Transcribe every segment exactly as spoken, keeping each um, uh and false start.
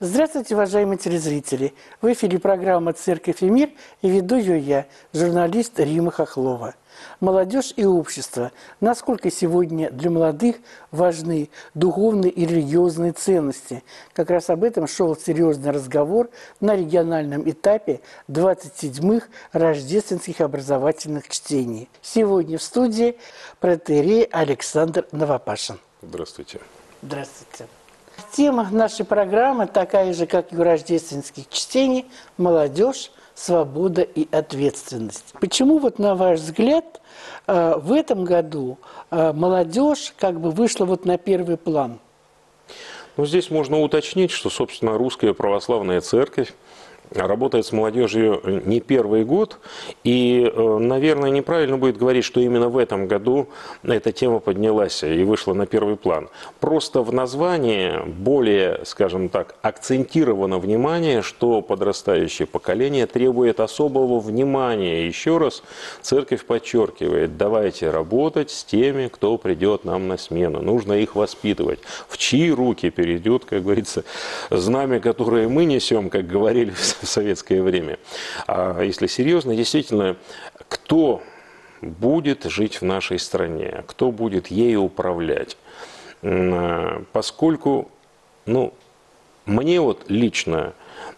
Здравствуйте, уважаемые телезрители! В эфире программа «Церковь и мир» и веду ее я, журналист Рима Хохлова. Молодежь и общество. Насколько сегодня для молодых важны духовные и религиозные ценности? Как раз об этом шел серьезный разговор на региональном этапе двадцать седьмых рождественских образовательных чтений. Сегодня в студии протоиерей Александр Новопашин. Здравствуйте. Здравствуйте. Тема нашей программы такая же, как и у рождественских чтений – молодежь, свобода и ответственность. Почему, вот на ваш взгляд, в этом году молодежь как бы вышла вот на первый план? Ну, здесь можно уточнить, что, собственно, Русская Православная Церковь работает с молодежью не первый год, и, наверное, неправильно будет говорить, что именно в этом году эта тема поднялась и вышла на первый план. Просто в названии более, скажем так, акцентировано внимание, что подрастающее поколение требует особого внимания. Еще раз Церковь подчеркивает: давайте работать с теми, кто придет нам на смену. Нужно их воспитывать. В чьи руки перейдет, как говорится, знамя, которое мы несем, как говорили в советское время. А если серьезно, действительно, кто будет жить в нашей стране, кто будет ею управлять? Поскольку, ну, мне вот лично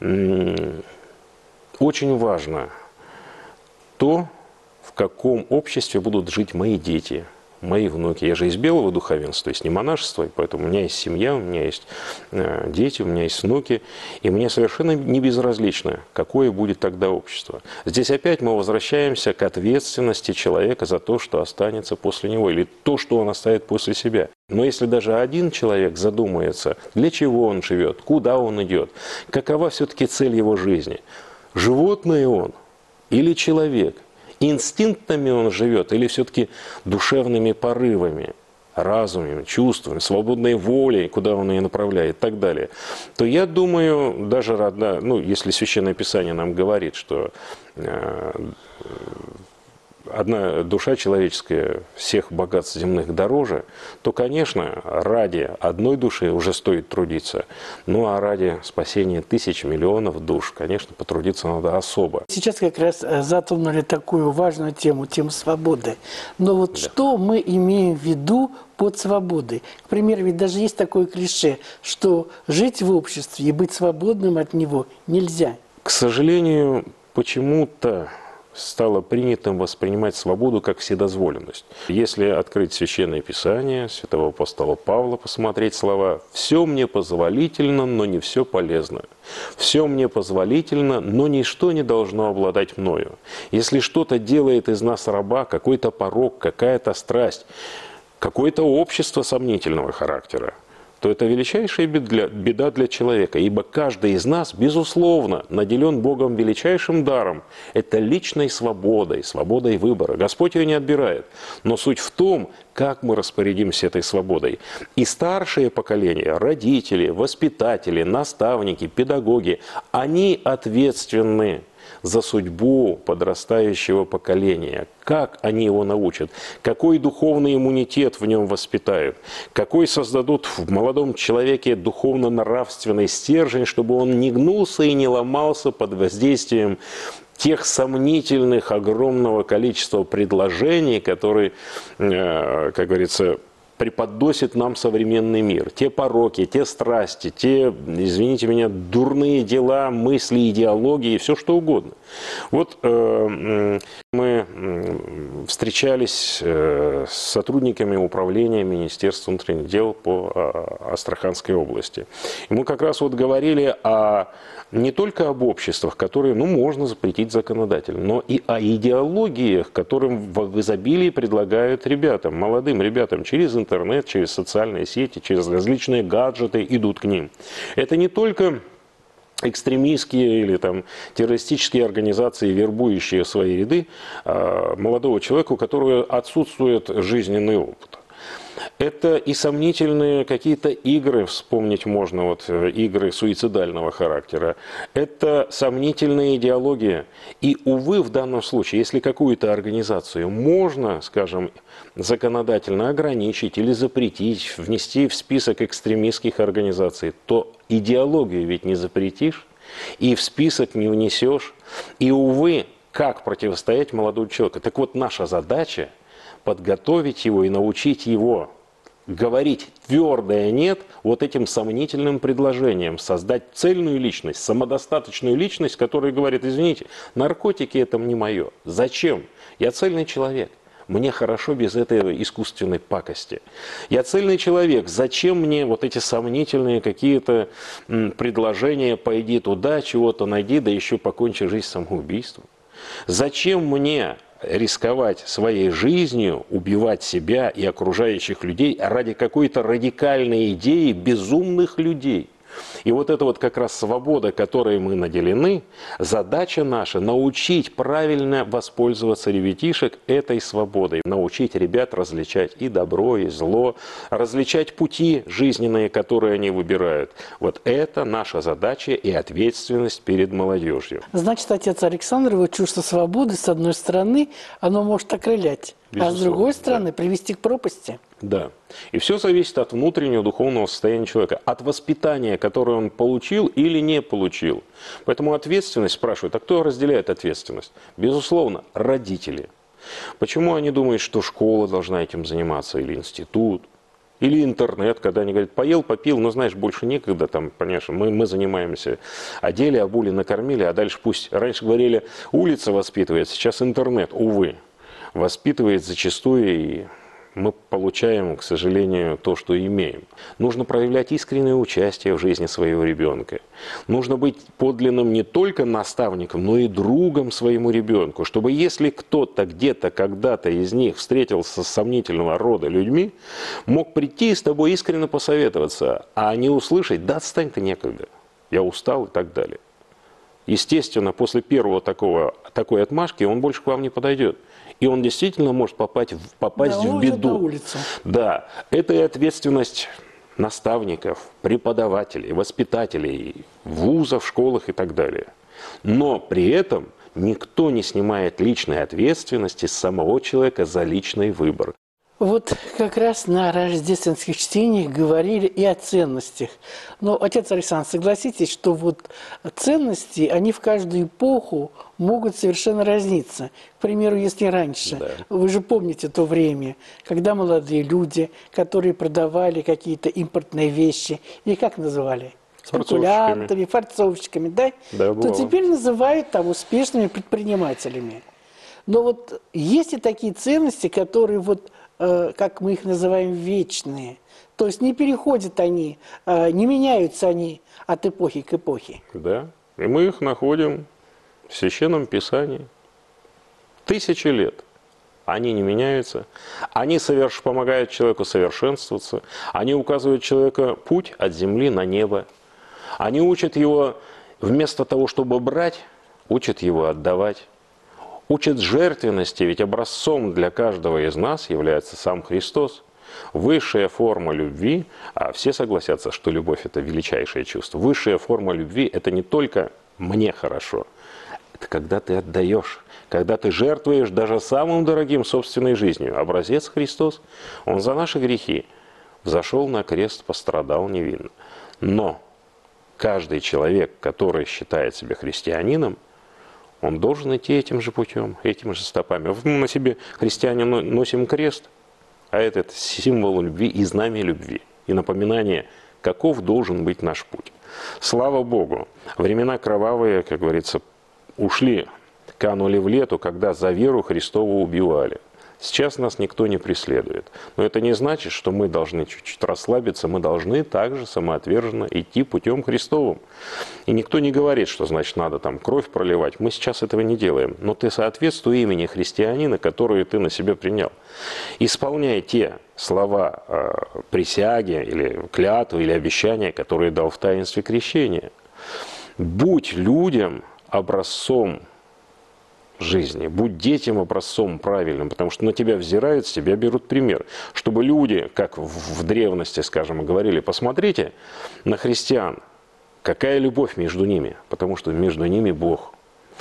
очень важно то, в каком обществе будут жить мои дети, мои внуки. Я же из белого духовенства, то есть не монашества, поэтому у меня есть семья, у меня есть э, дети, у меня есть внуки, и мне совершенно не безразлично, какое будет тогда общество. Здесь опять мы возвращаемся к ответственности человека за то, что останется после него, или то, что он оставит после себя. Но если даже один человек задумается, для чего он живет, куда он идет, какова все-таки цель его жизни, животное он или человек, инстинктами он живет или все-таки душевными порывами, разумом, чувствами, свободной волей, куда он ее направляет и так далее, то я думаю, даже родна, ну, если Священное Писание нам говорит, что э, одна душа человеческая всех богатств земных дороже, то, конечно, ради одной души уже стоит трудиться. Ну, а ради спасения тысяч, миллионов душ, конечно, потрудиться надо особо. Сейчас как раз затронули такую важную тему, тему свободы. Но вот да. Что мы имеем в виду под свободой? К примеру, ведь даже есть такое клише, что жить в обществе и быть свободным от него нельзя. К сожалению, почему-то стало принятым воспринимать свободу как вседозволенность. Если открыть Священное Писание святого апостола Павла, посмотреть слова: «Все мне позволительно, но не все полезно. Все мне позволительно, но ничто не должно обладать мною». Если что-то делает из нас раба, какой-то порок, какая-то страсть, какое-то общество сомнительного характера, то это величайшая беда для человека, ибо каждый из нас, безусловно, наделен Богом величайшим даром. Это личной свободой, свободой выбора. Господь ее не отбирает. Но суть в том, как мы распорядимся этой свободой. И старшие поколения, родители, воспитатели, наставники, педагоги, они ответственны за судьбу подрастающего поколения. Как они его научат? Какой духовный иммунитет в нем воспитают? Какой создадут в молодом человеке духовно-нравственный стержень, чтобы он не гнулся и не ломался под воздействием тех сомнительных огромного количества предложений, которые, как говорится, преподносит нам современный мир. Те пороки, те страсти, те, извините меня, дурные дела, мысли, идеологии, все что угодно. Вот э, мы встречались э, с сотрудниками управления Министерства внутренних дел по э, Астраханской области. И мы как раз вот говорили о, не только об обществах, которые, ну, можно запретить законодательно, но и о идеологиях, которым в изобилии предлагают ребятам, молодым ребятам через интернет. интернет, через социальные сети, через различные гаджеты идут к ним. Это не только экстремистские или там террористические организации, вербующие в свои ряды а, молодого человека, у которого отсутствует жизненный опыт. Это и сомнительные какие-то игры, вспомнить можно, вот игры суицидального характера. Это сомнительная идеология. И, увы, в данном случае, если какую-то организацию можно, скажем, законодательно ограничить или запретить, внести в список экстремистских организаций, то идеологию ведь не запретишь и в список не внесешь. И, увы, как противостоять молодому человеку? Так вот, наша задача – подготовить его и научить его говорить твердое «нет» вот этим сомнительным предложением, создать цельную личность, самодостаточную личность, которая говорит: извините, наркотики – это не мое. Зачем? Я цельный человек. Мне хорошо без этой искусственной пакости. Я цельный человек. Зачем мне вот эти сомнительные какие-то предложения: пойди туда, чего-то найди, да еще покончи жизнь самоубийством? Зачем мне рисковать своей жизнью, убивать себя и окружающих людей ради какой-то радикальной идеи безумных людей? И вот эта вот как раз свобода, которой мы наделены, задача наша – научить правильно воспользоваться ребятишек этой свободой. Научить ребят различать и добро, и зло, различать пути жизненные, которые они выбирают. Вот это наша задача и ответственность перед молодежью. Значит, отец Александр, его чувство свободы, с одной стороны, оно может окрылять, Безусловно, а с другой стороны, да. привести к пропасти. Да. И все зависит от внутреннего духовного состояния человека, от воспитания, которое он получил или не получил. Поэтому ответственность, спрашивают, а кто разделяет ответственность? Безусловно, родители. Почему они думают, что школа должна этим заниматься, или институт, или интернет, когда они говорят: поел, попил, но знаешь, больше некогда, там, понимаешь, мы, мы занимаемся, одели, обули, накормили, а дальше пусть, раньше говорили, улица воспитывает, сейчас интернет, увы, воспитывает зачастую, и мы получаем, к сожалению, то, что имеем. Нужно проявлять искреннее участие в жизни своего ребенка. Нужно быть подлинным не только наставником, но и другом своему ребенку, чтобы если кто-то где-то, когда-то из них встретился с сомнительного рода людьми, мог прийти и с тобой искренне посоветоваться, а не услышать: да отстань ты, некогда, я устал и так далее. Естественно, после первого такого, такой отмашки он больше к вам не подойдет. И он действительно может попасть, в, попасть Да, в он беду. уйдет на улицу. Да, это и ответственность наставников, преподавателей, воспитателей, вузов, школах и так далее. Но при этом никто не снимает личной ответственности с самого человека за личный выбор. Вот как раз на рождественских чтениях говорили и о ценностях. Но, отец Александр, согласитесь, что вот ценности, они в каждую эпоху могут совершенно разниться. К примеру, если раньше, Да. вы же помните то время, когда молодые люди, которые продавали какие-то импортные вещи, их как называли? Спекулянтами, форцовщиками, да? Да, то бывало. теперь называют там успешными предпринимателями. Но вот есть и такие ценности, которые вот, э, как мы их называем, вечные. То есть не переходят они, э, не меняются они от эпохи к эпохе. Да, и мы их находим в Священном Писании. Тысячи лет. Они не меняются. Они соверш... помогают человеку совершенствоваться. Они указывают человеку путь от земли на небо. Они учат его, вместо того, чтобы брать, учат его отдавать. Учат жертвенности, ведь образцом для каждого из нас является сам Христос. Высшая форма любви, а все согласятся, что любовь – это величайшее чувство. Высшая форма любви – это не только «мне хорошо», это когда ты отдаешь, когда ты жертвуешь даже самым дорогим собственной жизнью. Образец Христос, Он за наши грехи взошел на крест, пострадал невинно. Но каждый человек, который считает себя христианином, он должен идти этим же путем, этими же стопами. Мы на себе, христиане, носим крест, а этот символ любви и знамя любви, и напоминание, каков должен быть наш путь. Слава Богу, времена кровавые, как говорится, ушли, канули в лету, когда за веру Христову убивали. Сейчас нас никто не преследует. Но это не значит, что мы должны чуть-чуть расслабиться, мы должны также самоотверженно идти путем Христовым. И никто не говорит, что значит надо там кровь проливать. Мы сейчас этого не делаем. Но ты соответствуй имени христианина, которую ты на себя принял. Исполняй те слова э, присяги, или клятвы, или обещания, которые дал в таинстве крещения. Будь людям образцом жизни. Будь детям образцом правильным, потому что на тебя взирают, с тебя берут пример. Чтобы люди, как в древности, скажем, говорили, посмотрите на христиан, какая любовь между ними, потому что между ними Бог.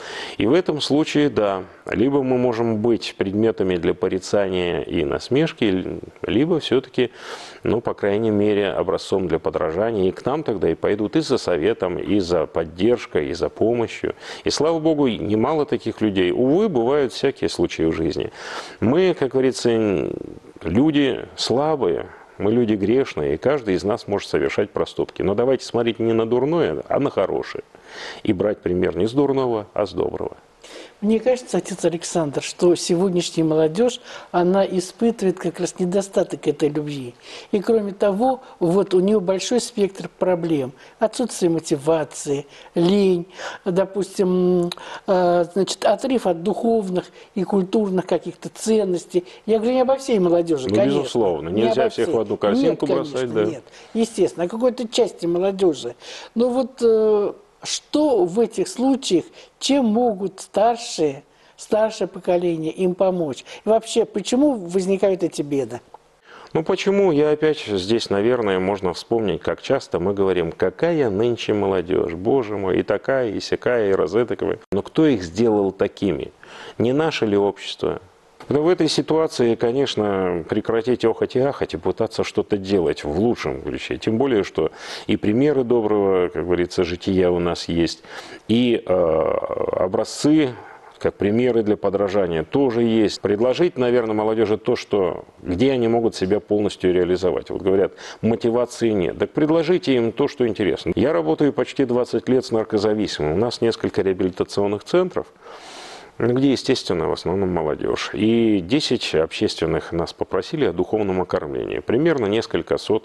И в этом случае, да, либо мы можем быть предметами для порицания и насмешки, либо все-таки, ну, по крайней мере, образцом для подражания. И к нам тогда и пойдут и за советом, и за поддержкой, и за помощью. И, слава Богу, немало таких людей. Увы, бывают всякие случаи в жизни. Мы, как говорится, люди слабые. Мы люди грешные, и каждый из нас может совершать проступки. Но давайте смотреть не на дурное, а на хорошее. И брать пример не с дурного, а с доброго. Мне кажется, отец Александр, что сегодняшняя молодежь, она испытывает как раз недостаток этой любви. И кроме того, вот у нее большой спектр проблем. Отсутствие мотивации, лень, допустим, э, значит, отрыв от духовных и культурных каких-то ценностей. Я говорю не обо всей молодежи, ну, конечно. Безусловно, не нельзя всех всей. в одну корзинку нет, бросать. Конечно, Да. Нет, естественно, о какой-то части молодежи. Но вот... Э, Что в этих случаях, чем могут старшие, старшее поколение им помочь? И вообще, почему возникают эти беды? Ну почему? Я опять здесь, наверное, можно вспомнить, как часто мы говорим, какая нынче молодежь, боже мой, и такая, и сякая, и розетоковая. Но кто их сделал такими? Не наше ли общество? Но в этой ситуации, конечно, прекратить охать и ахать и пытаться что-то делать в лучшем ключе. Тем более, что и примеры доброго, как говорится, жития у нас есть, и э, образцы, как примеры для подражания, тоже есть. Предложить, наверное, молодежи то, что, где они могут себя полностью реализовать. Вот говорят, мотивации нет. Так предложите им то, что интересно. Я работаю почти двадцать лет с наркозависимым. У нас несколько реабилитационных центров, где, естественно, в основном молодежь. И десять общественных нас попросили о духовном окормлении. Примерно несколько сот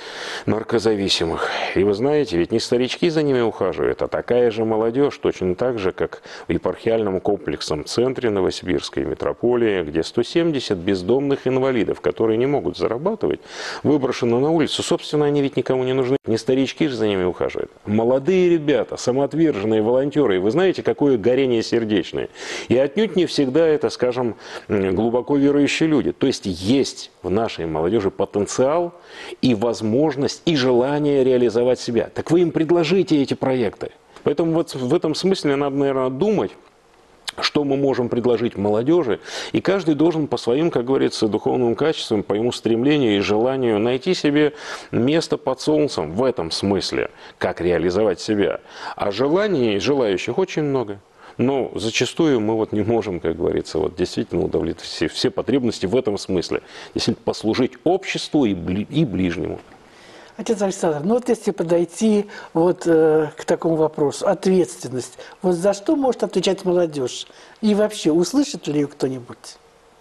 наркозависимых. И вы знаете, ведь не старички за ними ухаживают, а такая же молодежь, точно так же, как в епархиальном комплексном центре Новосибирской метрополии, где сто семьдесят бездомных инвалидов, которые не могут зарабатывать, выброшены на улицу. Собственно, они ведь никому не нужны. Не старички же за ними ухаживают. Молодые ребята, самоотверженные волонтеры. И вы знаете, какое горение сердечное. И отнюдь не всегда это, скажем, глубоко верующие люди. То есть есть в нашей молодежи потенциал и возможность, и желание реализовать себя. Так вы им предложите эти проекты. Поэтому вот в этом смысле надо, наверное, думать, что мы можем предложить молодежи, и каждый должен по своим, как говорится, духовным качествам, по ему стремлению и желанию найти себе место под солнцем в этом смысле, как реализовать себя. А желаний и желающих очень много. Но зачастую мы вот не можем, как говорится, вот действительно удовлетворить все, все потребности в этом смысле. Действительно послужить обществу и, бли, и ближнему. Отец Александр, ну вот если подойти вот э, к такому вопросу, ответственность, вот за что может отвечать молодежь? И вообще, услышит ли ее кто-нибудь?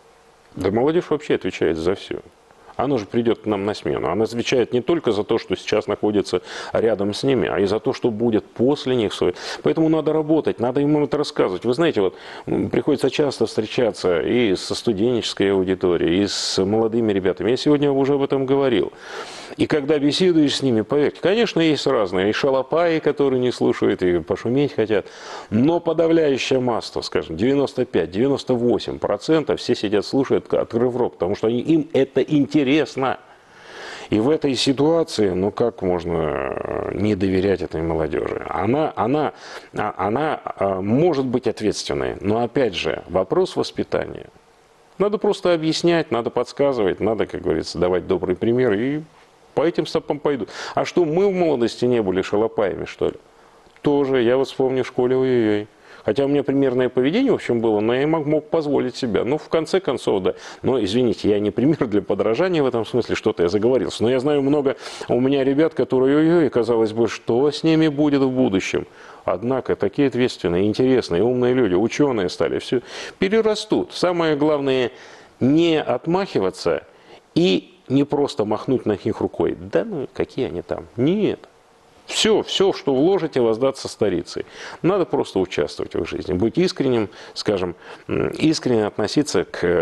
Да молодежь вообще отвечает за все. Она же придет к нам на смену. Она отвечает не только за то, что сейчас находится рядом с ними, а и за то, что будет после них. Поэтому надо работать, надо ему это рассказывать. Вы знаете, вот приходится часто встречаться и со студенческой аудиторией, и с молодыми ребятами. Я сегодня уже об этом говорил. И когда беседуешь с ними, поверьте, конечно, есть разные. И шалопаи, которые не слушают, и пошуметь хотят. Но подавляющая масса, скажем, девяносто пять — девяносто восемь процентов все сидят, слушают, открыв рот, потому что они, им это интересно. И в этой ситуации, ну как можно не доверять этой молодежи? Она, она, она может быть ответственной, но опять же, вопрос воспитания. Надо просто объяснять, надо подсказывать, надо, как говорится, давать добрый пример, и по этим стопам пойдут. А что, мы в молодости не были шалопаями, что ли? Тоже, я вот вспомню в школе, ой-ой-ой. Хотя у меня примерное поведение, в общем, было, но я мог, мог позволить себя. Ну, в конце концов, да. Но, извините, я не пример для подражания в этом смысле, что-то я заговорился. Но я знаю много у меня ребят, которые, ой-ой, казалось бы, что с ними будет в будущем. Однако такие ответственные, интересные, умные люди, ученые стали, все перерастут. Самое главное, не отмахиваться и не просто махнуть на них рукой. Да ну, какие они там? Нет. Все, все, что вложите, воздаться старицей. Надо просто участвовать в их жизни, быть искренним, скажем, искренне относиться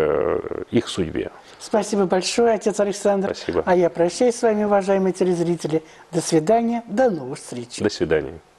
к их судьбе. Спасибо большое, отец Александр. Спасибо. А я прощаюсь с вами, уважаемые телезрители. До свидания, до новых встреч. До свидания.